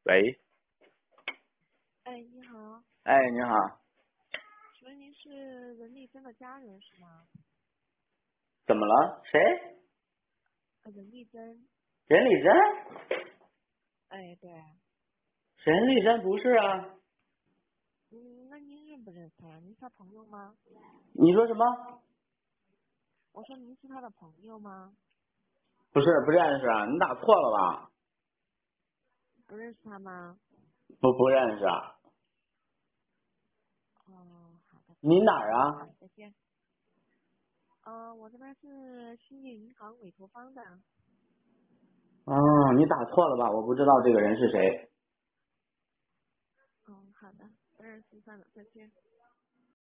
喂， 哎，你好， 哎，你好， 请问您是任丽珍的家人是吗？ 怎么了？谁？ 任丽珍。 任丽珍？ 哎，对。 任丽珍不是啊？ 那您认不认识他？您是他朋友吗？ 你说什么？ 我说您是他的朋友吗？ 不是，不认识啊？你打错了吧？ 不认识他吗？ 不认识啊？ 哦，好的。 你哪儿啊？ 再见。我这边是兴业银行委托方的。 哦，你打错了吧？我不知道这个人是谁。 好的，不认识算了，再见。